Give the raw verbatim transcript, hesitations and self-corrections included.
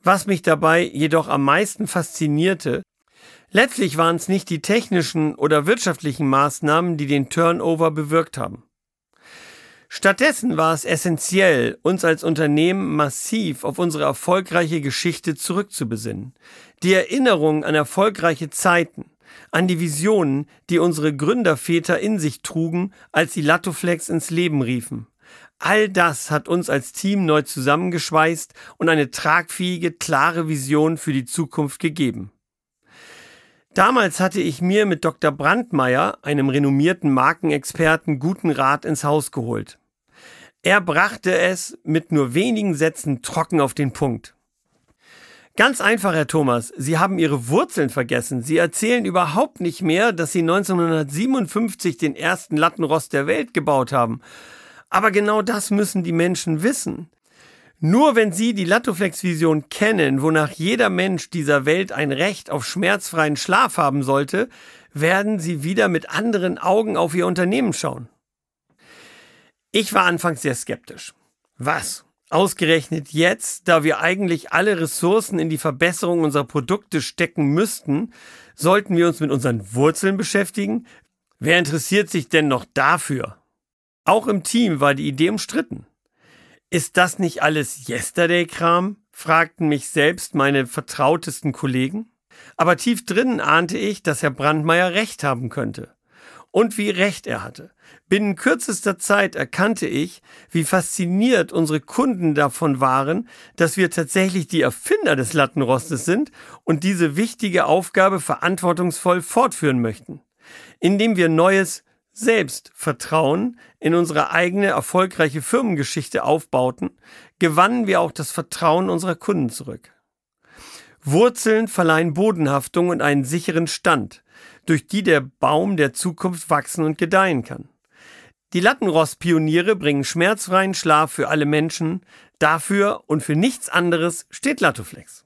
Was mich dabei jedoch am meisten faszinierte, letztlich waren es nicht die technischen oder wirtschaftlichen Maßnahmen, die den Turnover bewirkt haben. Stattdessen war es essentiell, uns als Unternehmen massiv auf unsere erfolgreiche Geschichte zurückzubesinnen. Die Erinnerung an erfolgreiche Zeiten, an die Visionen, die unsere Gründerväter in sich trugen, als sie Latoflex ins Leben riefen. All das hat uns als Team neu zusammengeschweißt und eine tragfähige, klare Vision für die Zukunft gegeben. Damals hatte ich mir mit Doktor Brandmeier, einem renommierten Markenexperten, guten Rat ins Haus geholt. Er brachte es mit nur wenigen Sätzen trocken auf den Punkt. Ganz einfach, Herr Thomas, Sie haben Ihre Wurzeln vergessen. Sie erzählen überhaupt nicht mehr, dass Sie neunzehnhundertsiebenundfünfzig den ersten Lattenrost der Welt gebaut haben. Aber genau das müssen die Menschen wissen. Nur wenn Sie die Latoflex-Vision kennen, wonach jeder Mensch dieser Welt ein Recht auf schmerzfreien Schlaf haben sollte, werden Sie wieder mit anderen Augen auf Ihr Unternehmen schauen. Ich war anfangs sehr skeptisch. Was? Ausgerechnet jetzt, da wir eigentlich alle Ressourcen in die Verbesserung unserer Produkte stecken müssten, sollten wir uns mit unseren Wurzeln beschäftigen? Wer interessiert sich denn noch dafür? Auch im Team war die Idee umstritten. Ist das nicht alles Yesterday-Kram? Fragten mich selbst meine vertrautesten Kollegen. Aber tief drinnen ahnte ich, dass Herr Brandmeier recht haben könnte. Und wie recht er hatte. Binnen kürzester Zeit erkannte ich, wie fasziniert unsere Kunden davon waren, dass wir tatsächlich die Erfinder des Lattenrostes sind und diese wichtige Aufgabe verantwortungsvoll fortführen möchten, indem wir neues Selbstvertrauen in unsere eigene erfolgreiche Firmengeschichte aufbauten, gewannen wir auch das Vertrauen unserer Kunden zurück. Wurzeln verleihen Bodenhaftung und einen sicheren Stand, durch die der Baum der Zukunft wachsen und gedeihen kann. Die Lattenrost-Pioniere bringen schmerzfreien Schlaf für alle Menschen. Dafür und für nichts anderes steht Latoflex.